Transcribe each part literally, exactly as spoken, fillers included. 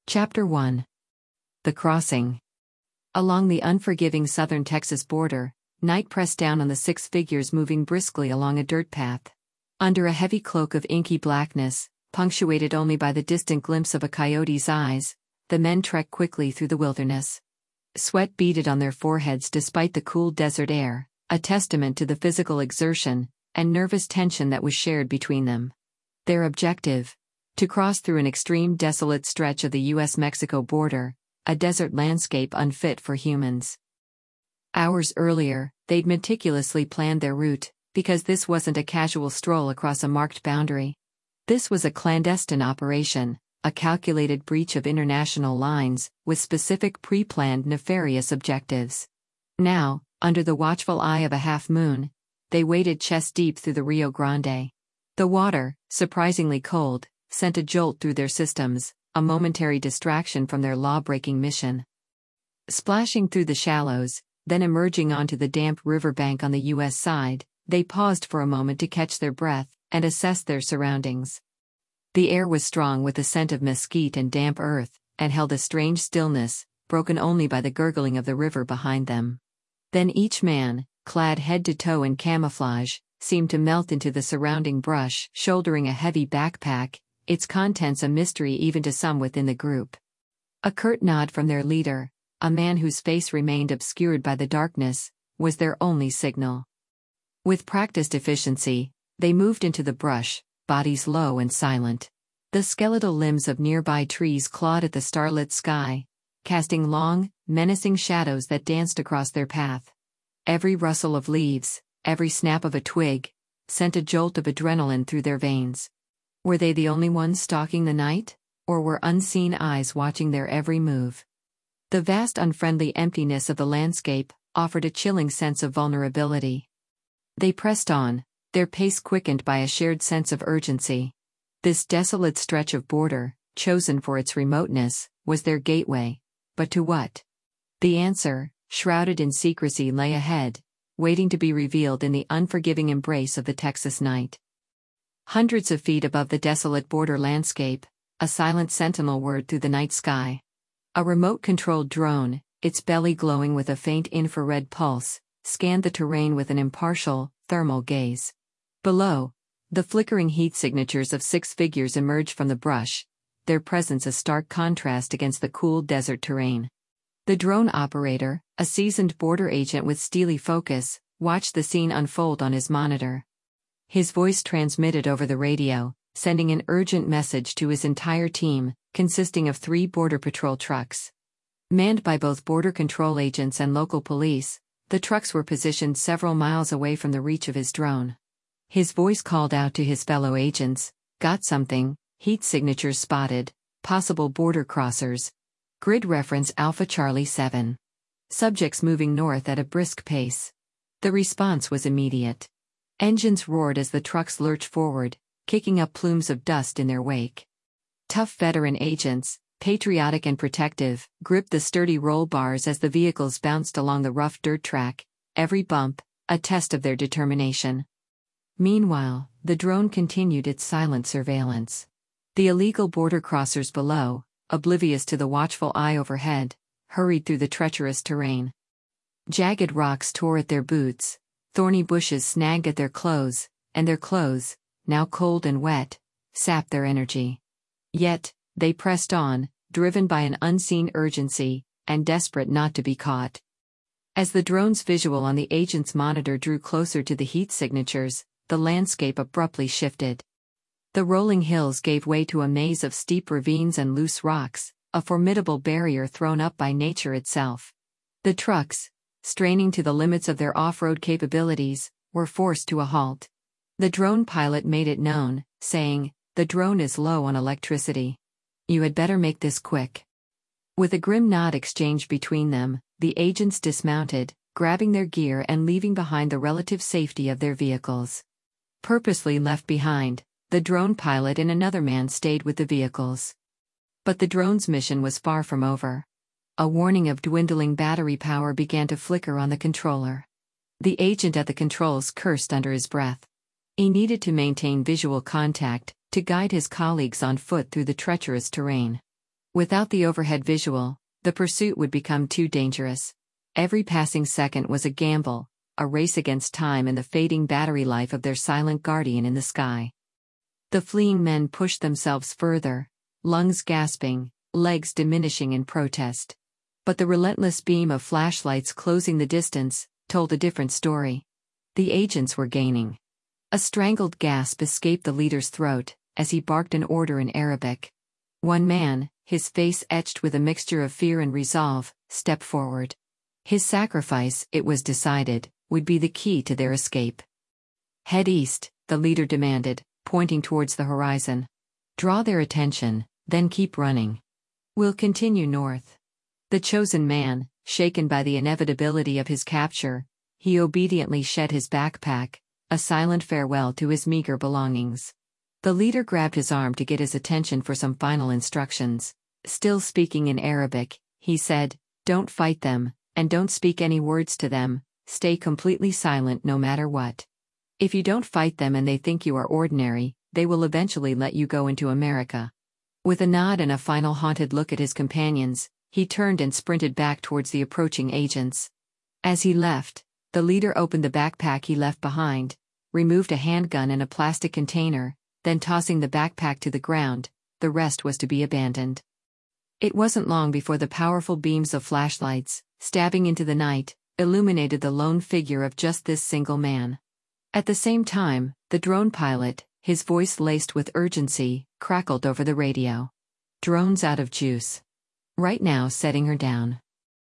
Chapter one. The Crossing. Along the unforgiving southern Texas border, night pressed down on the six figures moving briskly along a dirt path. Under a heavy cloak of inky blackness, punctuated only by the distant glimpse of a coyote's eyes, the men trekked quickly through the wilderness. Sweat beaded on their foreheads despite the cool desert air, a testament to the physical exertion and nervous tension that was shared between them. Their objective? To cross through an extreme desolate stretch of the U S Mexico border, a desert landscape unfit for humans. Hours earlier, they'd meticulously planned their route, because this wasn't a casual stroll across a marked boundary. This was a clandestine operation, a calculated breach of international lines, with specific pre-planned nefarious objectives. Now, under the watchful eye of a half-moon, they waded chest-deep through the Rio Grande. The water, surprisingly cold, sent a jolt through their systems, a momentary distraction from their law-breaking mission. Splashing through the shallows, then emerging onto the damp riverbank on the U S side, they paused for a moment to catch their breath and assess their surroundings. The air was strong with the scent of mesquite and damp earth, and held a strange stillness, broken only by the gurgling of the river behind them. Then each man, clad head to toe in camouflage, seemed to melt into the surrounding brush, shouldering a heavy backpack, its contents a mystery even to some within the group. A curt nod from their leader, a man whose face remained obscured by the darkness, was their only signal. With practiced efficiency, they moved into the brush, bodies low and silent. The skeletal limbs of nearby trees clawed at the starlit sky, casting long, menacing shadows that danced across their path. Every rustle of leaves, every snap of a twig, sent a jolt of adrenaline through their veins. Were they the only ones stalking the night, or were unseen eyes watching their every move? The vast unfriendly emptiness of the landscape offered a chilling sense of vulnerability. They pressed on, their pace quickened by a shared sense of urgency. This desolate stretch of border, chosen for its remoteness, was their gateway. But to what? The answer, shrouded in secrecy, lay ahead, waiting to be revealed in the unforgiving embrace of the Texas night. Hundreds of feet above the desolate border landscape, a silent sentinel whirred through the night sky. A remote-controlled drone, its belly glowing with a faint infrared pulse, scanned the terrain with an impartial, thermal gaze. Below, the flickering heat signatures of six figures emerged from the brush, their presence a stark contrast against the cool desert terrain. The drone operator, a seasoned border agent with steely focus, watched the scene unfold on his monitor. His voice transmitted over the radio, sending an urgent message to his entire team, consisting of three Border Patrol trucks. Manned by both Border Control agents and local police, the trucks were positioned several miles away from the reach of his drone. His voice called out to his fellow agents, "Got something, heat signatures spotted, possible border crossers. Grid reference Alpha Charlie seven. Subjects moving north at a brisk pace." The response was immediate. Engines roared as the trucks lurched forward, kicking up plumes of dust in their wake. Tough veteran agents, patriotic and protective, gripped the sturdy roll bars as the vehicles bounced along the rough dirt track, every bump a test of their determination. Meanwhile, the drone continued its silent surveillance. The illegal border crossers below, oblivious to the watchful eye overhead, hurried through the treacherous terrain. Jagged rocks tore at their boots, thorny bushes snagged at their clothes, and their clothes, now cold and wet, sapped their energy. Yet, they pressed on, driven by an unseen urgency, and desperate not to be caught. As the drone's visual on the agent's monitor drew closer to the heat signatures, the landscape abruptly shifted. The rolling hills gave way to a maze of steep ravines and loose rocks, a formidable barrier thrown up by nature itself. The trucks, straining to the limits of their off-road capabilities, were forced to a halt. The drone pilot made it known, saying, "The drone is low on electricity. You had better make this quick." With a grim nod exchanged between them, the agents dismounted, grabbing their gear and leaving behind the relative safety of their vehicles. Purposely left behind, the drone pilot and another man stayed with the vehicles. But the drone's mission was far from over. A warning of dwindling battery power began to flicker on the controller. The agent at the controls cursed under his breath. He needed to maintain visual contact, to guide his colleagues on foot through the treacherous terrain. Without the overhead visual, the pursuit would become too dangerous. Every passing second was a gamble, a race against time and the fading battery life of their silent guardian in the sky. The fleeing men pushed themselves further, lungs gasping, legs diminishing in protest. But the relentless beam of flashlights closing the distance told a different story. The agents were gaining. A strangled gasp escaped the leader's throat as he barked an order in Arabic. One man, his face etched with a mixture of fear and resolve, stepped forward. His sacrifice, it was decided, would be the key to their escape. "Head east," the leader demanded, pointing towards the horizon. "Draw their attention, then keep running. We'll continue north." The chosen man, shaken by the inevitability of his capture, he obediently shed his backpack, a silent farewell to his meager belongings. The leader grabbed his arm to get his attention for some final instructions. Still speaking in Arabic, he said, "Don't fight them, and don't speak any words to them, stay completely silent no matter what. If you don't fight them and they think you are ordinary, they will eventually let you go into America." With a nod and a final haunted look at his companions, he turned and sprinted back towards the approaching agents. As he left, the leader opened the backpack he left behind, removed a handgun and a plastic container, then tossing the backpack to the ground, the rest was to be abandoned. It wasn't long before the powerful beams of flashlights, stabbing into the night, illuminated the lone figure of just this single man. At the same time, the drone pilot, his voice laced with urgency, crackled over the radio. "Drone's out of juice. Right now, setting her down."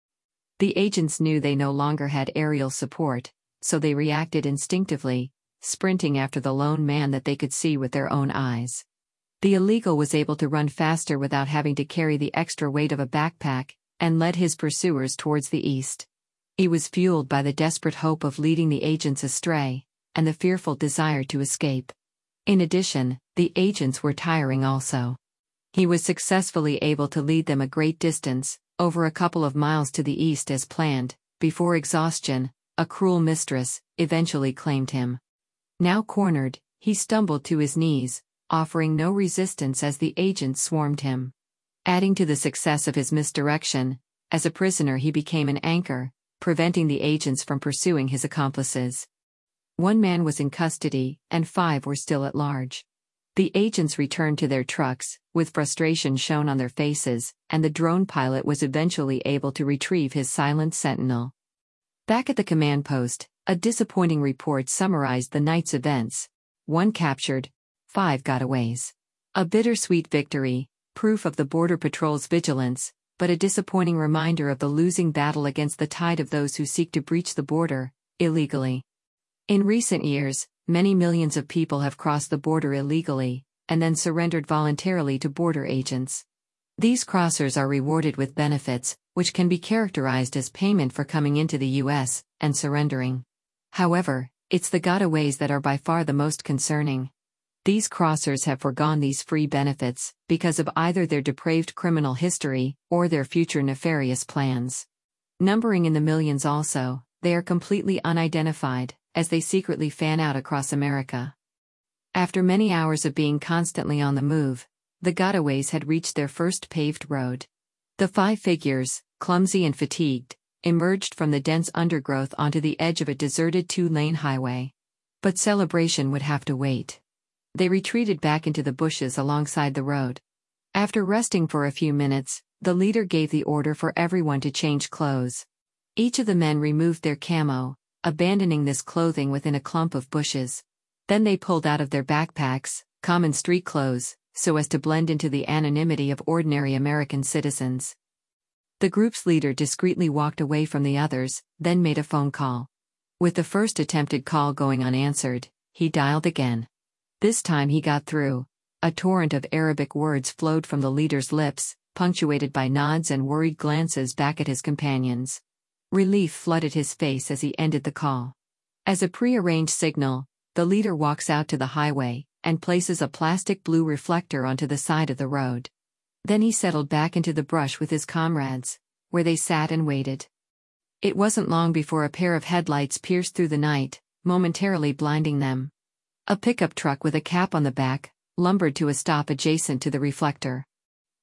The agents knew they no longer had aerial support, so they reacted instinctively, sprinting after the lone man that they could see with their own eyes. The illegal was able to run faster without having to carry the extra weight of a backpack, and led his pursuers towards the east. He was fueled by the desperate hope of leading the agents astray, and the fearful desire to escape. In addition, the agents were tiring also. He was successfully able to lead them a great distance, over a couple of miles to the east as planned, before exhaustion, a cruel mistress, eventually claimed him. Now cornered, he stumbled to his knees, offering no resistance as the agents swarmed him. Adding to the success of his misdirection, as a prisoner he became an anchor, preventing the agents from pursuing his accomplices. One man was in custody, and five were still at large. The agents returned to their trucks, with frustration shown on their faces, and the drone pilot was eventually able to retrieve his silent sentinel. Back at the command post, a disappointing report summarized the night's events. One captured, five gotaways. A bittersweet victory, proof of the Border Patrol's vigilance, but a disappointing reminder of the losing battle against the tide of those who seek to breach the border, illegally. In recent years, many millions of people have crossed the border illegally, and then surrendered voluntarily to border agents. These crossers are rewarded with benefits, which can be characterized as payment for coming into the U S and surrendering. However, it's the gotaways that are by far the most concerning. These crossers have foregone these free benefits because of either their depraved criminal history or their future nefarious plans. Numbering in the millions also, they are completely unidentified, as they secretly fan out across America. After many hours of being constantly on the move, the gotaways had reached their first paved road. The five figures, clumsy and fatigued, emerged from the dense undergrowth onto the edge of a deserted two-lane highway. But celebration would have to wait. They retreated back into the bushes alongside the road. After resting for a few minutes, the leader gave the order for everyone to change clothes. Each of the men removed their camo, abandoning this clothing within a clump of bushes. Then they pulled out of their backpacks, common street clothes, so as to blend into the anonymity of ordinary American citizens. The group's leader discreetly walked away from the others, then made a phone call. With the first attempted call going unanswered, he dialed again. This time he got through. A torrent of Arabic words flowed from the leader's lips, punctuated by nods and worried glances back at his companions. Relief flooded his face as he ended the call. As a pre-arranged signal, the leader walks out to the highway and places a plastic blue reflector onto the side of the road. Then he settled back into the brush with his comrades, where they sat and waited. It wasn't long before a pair of headlights pierced through the night, momentarily blinding them. A pickup truck with a cap on the back lumbered to a stop adjacent to the reflector.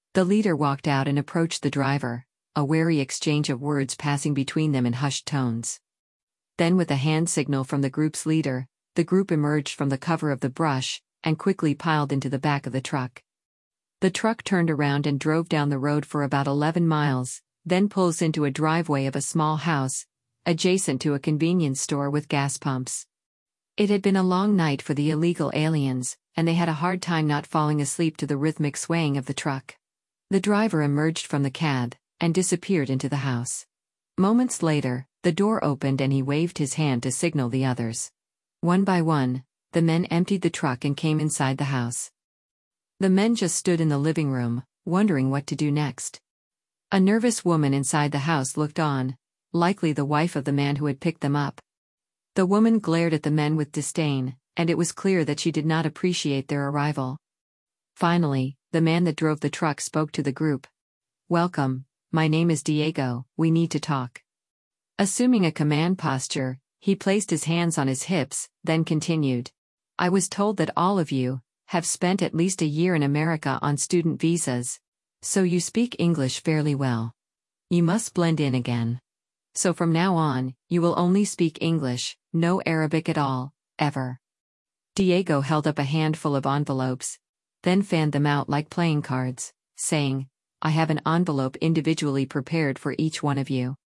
The leader walked out and approached the driver, a wary exchange of words passing between them in hushed tones. Then, with a hand signal from the group's leader, the group emerged from the cover of the brush and quickly piled into the back of the truck. The truck turned around and drove down the road for about eleven miles, then pulls into a driveway of a small house, adjacent to a convenience store with gas pumps. It had been a long night for the illegal aliens, and they had a hard time not falling asleep to the rhythmic swaying of the truck. The driver emerged from the cab and disappeared into the house. Moments later, the door opened and he waved his hand to signal the others. One by one, the men emptied the truck and came inside the house. The men just stood in the living room, wondering what to do next. A nervous woman inside the house looked on, likely the wife of the man who had picked them up. The woman glared at the men with disdain, and it was clear that she did not appreciate their arrival. Finally, the man that drove the truck spoke to the group. "Welcome, my name is Diego, we need to talk." Assuming a command posture, he placed his hands on his hips, then continued. "I was told that all of you have spent at least a year in America on student visas, so you speak English fairly well. You must blend in again. So from now on, you will only speak English, no Arabic at all, ever." Diego held up a handful of envelopes, then fanned them out like playing cards, saying, "I have an envelope individually prepared for each one of you."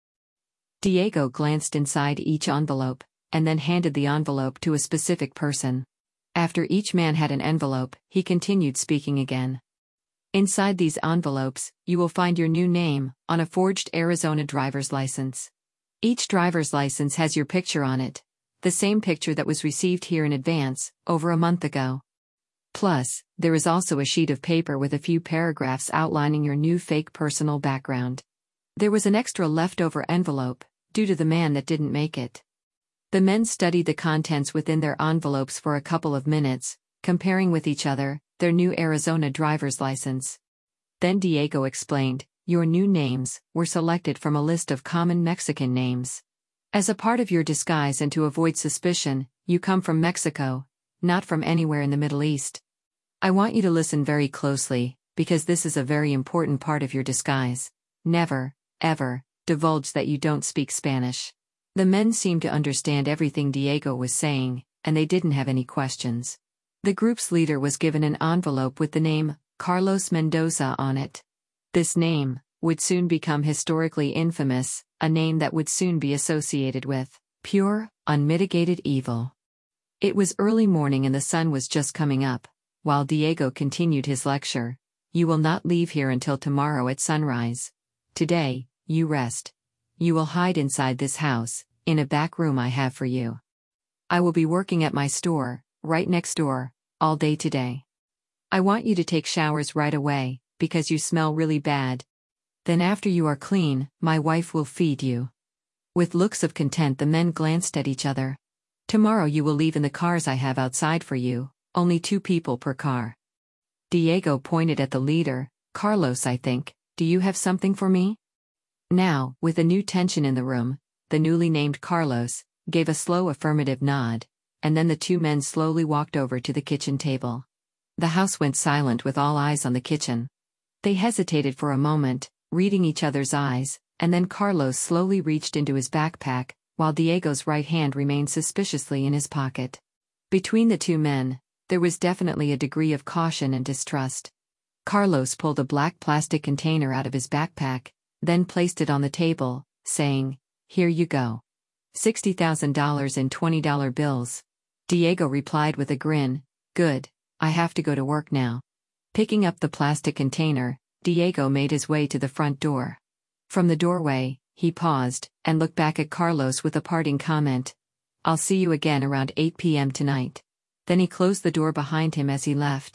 Diego glanced inside each envelope, and then handed the envelope to a specific person. After each man had an envelope, he continued speaking again. "Inside these envelopes, you will find your new name on a forged Arizona driver's license. Each driver's license has your picture on it, the same picture that was received here in advance, over a month ago. Plus, there is also a sheet of paper with a few paragraphs outlining your new fake personal background. There was an extra leftover envelope, due to the man that didn't make it." The men studied the contents within their envelopes for a couple of minutes, comparing with each other their new Arizona driver's license. Then Diego explained, "Your new names were selected from a list of common Mexican names. As a part of your disguise and to avoid suspicion, you come from Mexico, not from anywhere in the Middle East. I want you to listen very closely, because this is a very important part of your disguise. Never, ever, divulge that you don't speak Spanish." The men seemed to understand everything Diego was saying, and they didn't have any questions. The group's leader was given an envelope with the name, Carlos Mendoza, on it. This name would soon become historically infamous, a name that would soon be associated with pure, unmitigated evil. It was early morning and the sun was just coming up, while Diego continued his lecture. "You will not leave here until tomorrow at sunrise. Today, you rest. You will hide inside this house, in a back room I have for you. I will be working at my store, right next door, all day today. I want you to take showers right away, because you smell really bad. Then after you are clean, my wife will feed you." With looks of content the men glanced at each other. "Tomorrow you will leave in the cars I have outside for you, only two people per car." Diego pointed at the leader. "Carlos, I think, do you have something for me?" Now, with a new tension in the room, the newly named Carlos gave a slow affirmative nod, and then the two men slowly walked over to the kitchen table. The house went silent with all eyes on the kitchen. They hesitated for a moment, reading each other's eyes, and then Carlos slowly reached into his backpack, while Diego's right hand remained suspiciously in his pocket. Between the two men, there was definitely a degree of caution and distrust. Carlos pulled a black plastic container out of his backpack, then placed it on the table, saying, "Here you go. sixty thousand dollars in twenty dollar bills." Diego replied with a grin, "Good, I have to go to work now." Picking up the plastic container, Diego made his way to the front door. From the doorway, he paused and looked back at Carlos with a parting comment, "I'll see you again around eight p m tonight." Then he closed the door behind him as he left.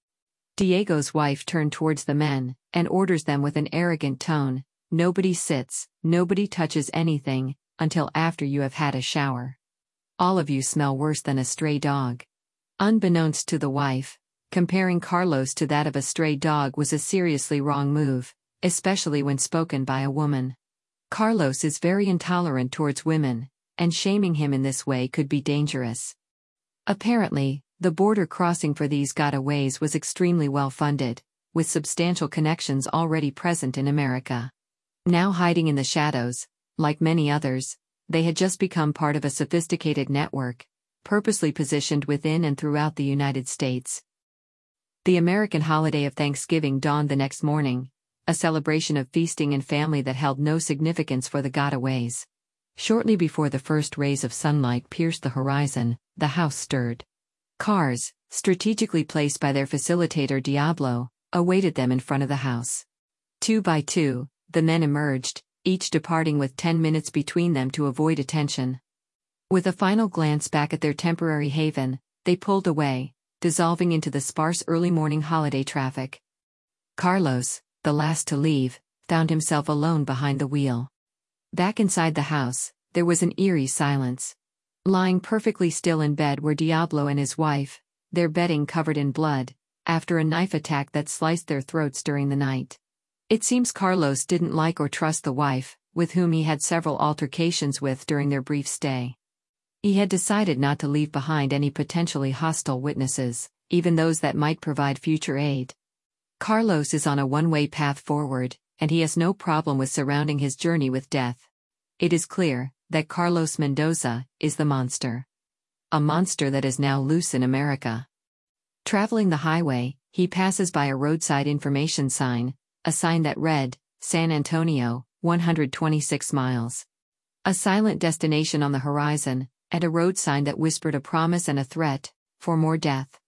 Diego's wife turned towards the men and orders them with an arrogant tone, "Nobody sits, nobody touches anything, until after you have had a shower. All of you smell worse than a stray dog." Unbeknownst to the wife, comparing Carlos to that of a stray dog was a seriously wrong move, especially when spoken by a woman. Carlos is very intolerant towards women, and shaming him in this way could be dangerous. Apparently, the border crossing for these gotaways was extremely well funded, with substantial connections already present in America. Now hiding in the shadows, like many others, they had just become part of a sophisticated network, purposely positioned within and throughout the United States. The American holiday of Thanksgiving dawned the next morning, a celebration of feasting and family that held no significance for the gotaways. Shortly before the first rays of sunlight pierced the horizon, the house stirred. Cars, strategically placed by their facilitator Diablo, awaited them in front of the house. Two by two, the men emerged, each departing with ten minutes between them to avoid attention. With a final glance back at their temporary haven, they pulled away, dissolving into the sparse early morning holiday traffic. Carlos, the last to leave, found himself alone behind the wheel. Back inside the house, there was an eerie silence. Lying perfectly still in bed were Diablo and his wife, their bedding covered in blood, after a knife attack that sliced their throats during the night. It seems Carlos didn't like or trust the wife, with whom he had several altercations with during their brief stay. He had decided not to leave behind any potentially hostile witnesses, even those that might provide future aid. Carlos is on a one-way path forward, and he has no problem with surrounding his journey with death. It is clear that Carlos Mendoza is the monster. A monster that is now loose in America. Traveling the highway, he passes by a roadside information sign, a sign that read, San Antonio, one hundred twenty-six miles. A silent destination on the horizon, and a road sign that whispered a promise and a threat, for more death.